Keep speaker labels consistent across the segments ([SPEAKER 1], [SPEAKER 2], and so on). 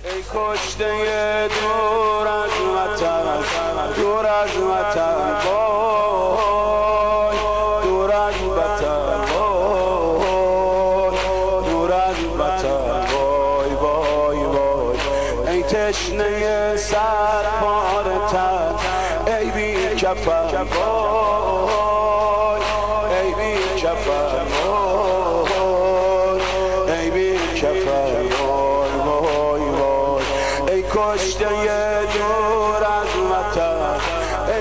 [SPEAKER 1] ای کشته دور از وطن، دور از وطن، وای دور از وطن، وای دور از وطن، وای وای وای. ای تشنه سر پاره تن، ای بی کفن، وای ای بی کفن، وای ای بی کفن، وای وای وای. ای کشته دور از وطن، ای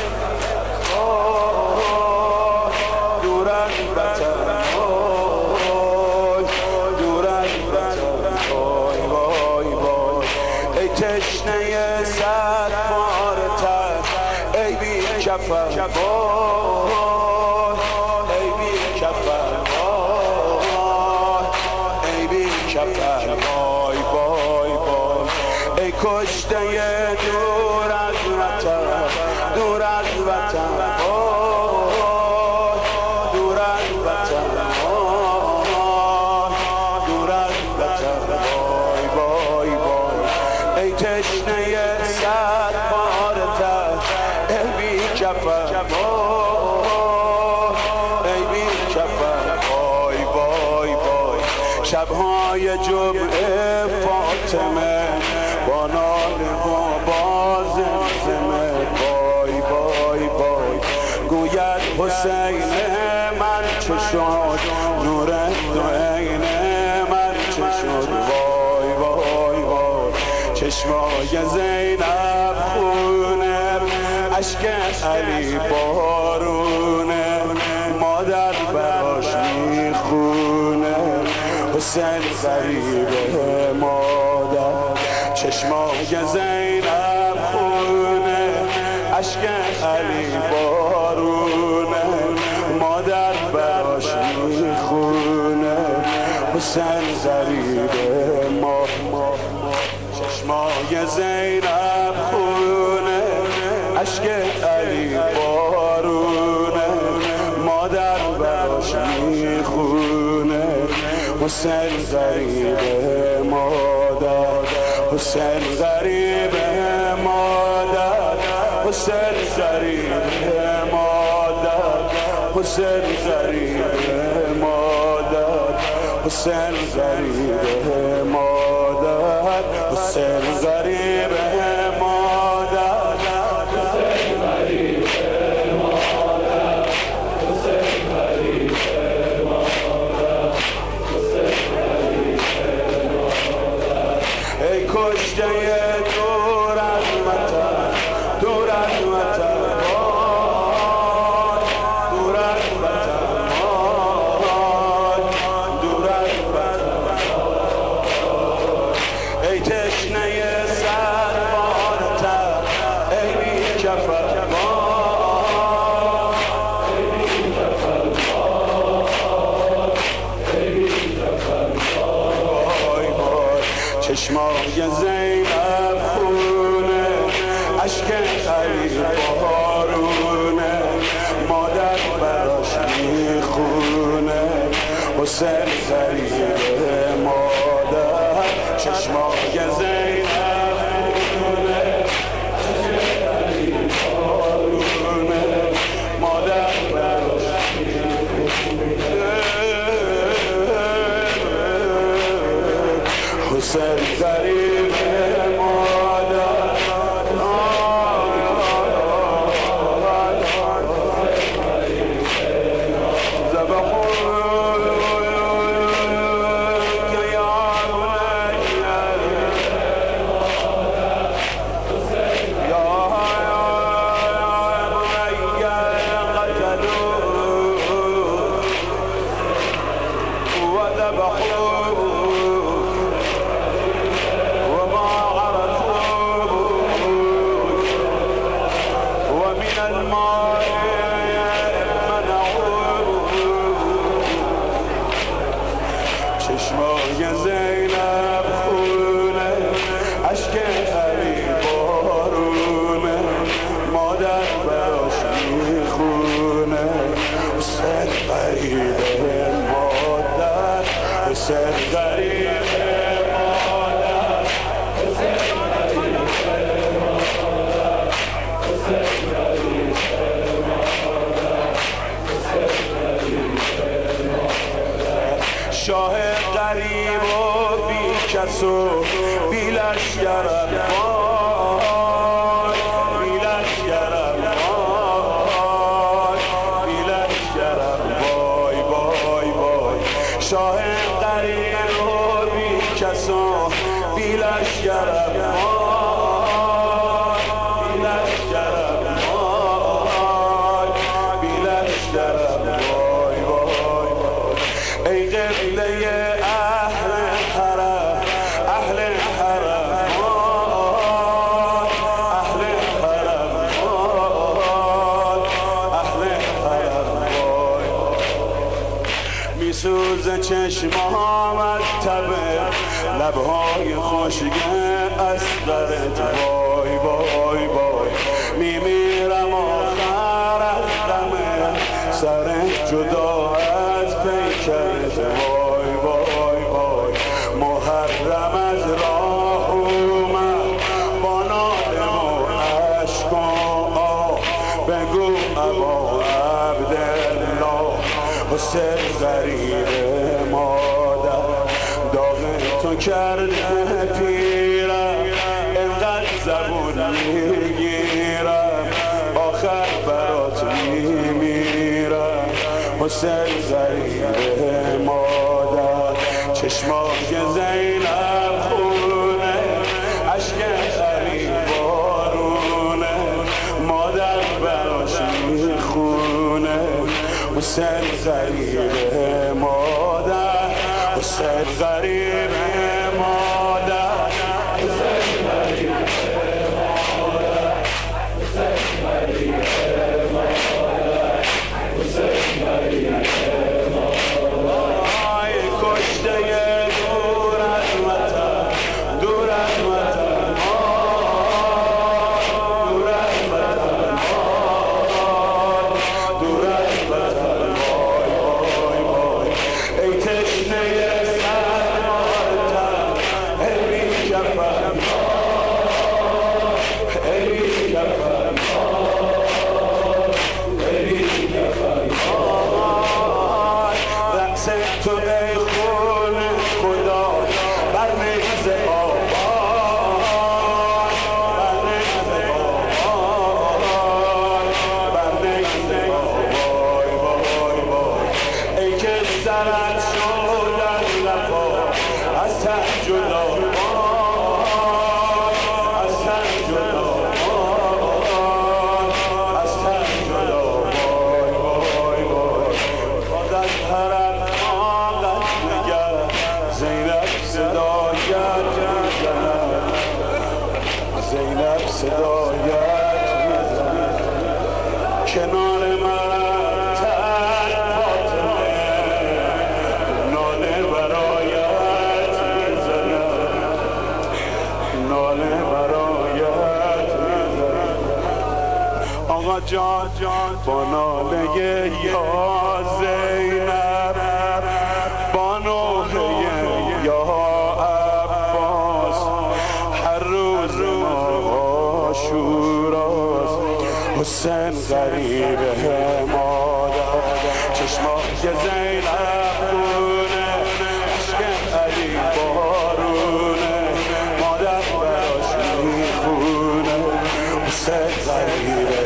[SPEAKER 1] دور از وطن، وای دور از وطن، وای وای وای. ای تشنه سر پاره تن، ای بی کفن، وای ای بی کفن، وای ای بی کفن، وای وای وای. ای کشته دور از وطن، دور از وطن، وای دور از وطن، وای دور از وطن، وای وای وای. ای تشنه سر پاره تن، ای بی کفن، وای ای بی کفن، وای وای وای. شبهای جمعه فاطمه با ناله و با زمزمه، وای وای وای. گوید حسین من چه شد، نور دو عین من چه شد، وای وای وای. چشمای زینب خونه، اشک علی بارونه، مادر براش میخونه، حسین غریبه مادر. چشمای زینب خونه، اشک علی بارونه، مادر براش میخونه، حسین غریبه مادر. چشمای زینب خونه، اشک علی بارونه، مادر براش میخونه، حسین غریبه مادر، حسین غریبه مادر، حسین غریبه مادر، حسین غریبه مادر، حسین غریبه مادر، حسین غریبه مادر، حسین غریبه مادر، حسین غریبه مادر، حسین غریبه مادر. ای کشته دور از وطن، دور از وطن، دور از وطن، دور از وطن. ای تشنه سر پاره تن، ای بی کفن، ای بی کفن، ای بی کفن، وای وای. چشمای زینب خونه، اشک علی بارونه، مادر براش میخونه، حسین غریبه مادر. چشمای زینب خونه، اشک علی بارونه، مادر براش میخونه، حسین غریبه مادر. وما کس و بی لشگرم وای بی لشگرم وای بی لشگرم وای وای وای شاه غریب و بی کس و بی لشگرم وای بی لشگرم وای بی لشگرم وای وای ای قبله اهل حرم اهل حرم اهل حرم اهل حرم میسوزه چشمام از تبه لبهای خشک از درت وای وای وای میمیرم آخر از غمه سر جدا از پیکرت وای وای وای محرم از راه اومد با ناله و عشق و آه بگو ابا عبدالله حسین غریب مادر داغ تو کرده پیرم اینقدر زبون میگیرم آخر برات میمیرم حسین غریب مادر چشمای زینب خونه عشق علی بارونه مادر براش میخونه حسین غریب مادر حسین غریب مادر حسین غریب مادر حسین غریب مادر حسین غریب مادر آی کشته دور از وطن دور از وطن دور از وطن دور از وطن وای وای وای ای تشنه سرمارتن ای بی کفن ای بی کفن ای بی کفن رقص تو ای خون خدا بر نگز آباد بر نگز آباد بر نگز آباد وای وای ای که سرت شد از لفا از تن جدا از تن جدا از تن جدا وای وای وای باد از حرم آمد نگر زینب صدایت میزند زینب صدایت میزند کنار من تن فاطمه ناله برایت میزند ناله برایت میزند آقا جان با ناله یا زینب با نوحه یا عباس هر روز ما شوراست حسین غریب مادر چشمای زینب خونه عشق علی بارونه مادر براش میخونه حسین غریب